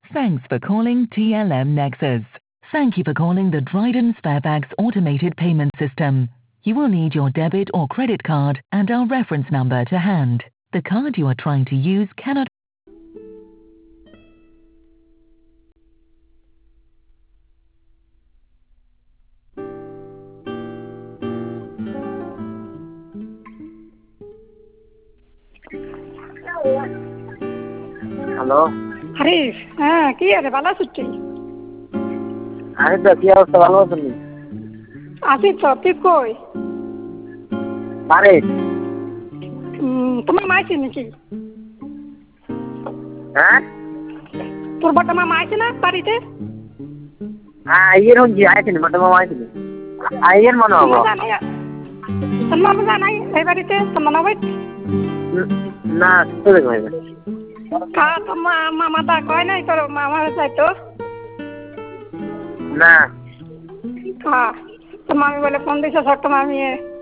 Thanks for calling TLM Nexus. Thank you for calling the Dryden Sparebags automated payment system. You will need your debit or credit card and our reference number to hand. The card you are trying to use cannot. Hello Haris, কি আছে ভালো আছিস তুই? আমি তো কি অবস্থা, ভালো আছেন? আছি তো, তুই কই? বাড়ি। তোমার মা আছে নাকি? হ্যাঁ, তোর বড় মামা আছে না বাড়িতে? আইয়ের হচ্ছে আইসিনি, বড় মামা আইসিনি, আইয়ের মনে হবো। তোর মামা জানাই এই বাড়িতে তোর মনে হবে না, তো দেখো তোর মামা তা কয় নাই তোর মামা যাইতো না। তোর মামি বলে ফোন দিছে ছোট্ট মামি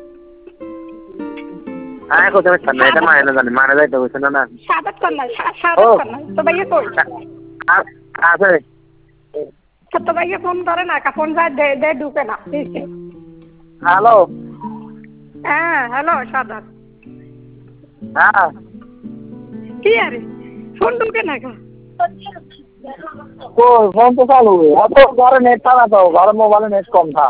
আয় কোথাও না, এটা মায় না জানি, মারা যাইতে বলছে না। সাদাত কর না, সাদাত কর না, তো ভাইয়া কই আছে? তো ভাইয়া ফোন করে না, ফোন যায় দে ঢুকে না। হ্যালো। হ্যাঁ হ্যালো সাদাত। হ্যাঁ কি আরে ফোন ঢুকে না কা? ফোন তো চালু, ঘরে নেট था ना, तो घर मोबाइल नेट कम था।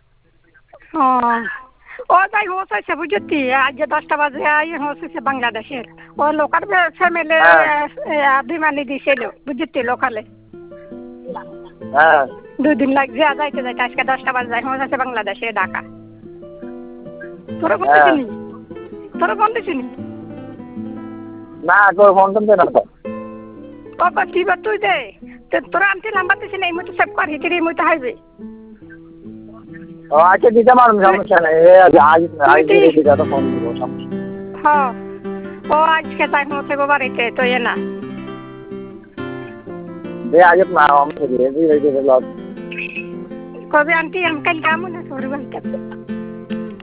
ও তাই হচ্ছে বুঝতি, আজ 10টা বাজে হচ্ছে বাংলাদেশের ও লোকাল ফ্যামিলি বিমানি দিছিল বুঝতি লোকালে। হ্যাঁ 2 দিন লাগছে যাইতে যাইতে, আজকে 10টা বাজে যাই হচ্ছে বাংলাদেশে ঢাকা। তোরা ফোন দিছিনি? তোরা ফোন দিছিনি? না, তোর ফোন তো না তো। বাবা কি বা তুই দে তোরা আনতে নাম্বার দিছিস না, এই মুহূর্তে সেভ কর, হিতিরি মুহূর্তে হাইবে। ও আচ্ছা দিতে পারুন, সমস্যা নেই। আজ দিতে তো ফোন দিব, সমস্যা। হ্যাঁ ও আজকে যাই হচ্ছে বাড়িতে তো না দে আজ না আমি দিয়ে দিই লগ। কবে আন্টি हम कल काम ना छोड़ बंद कर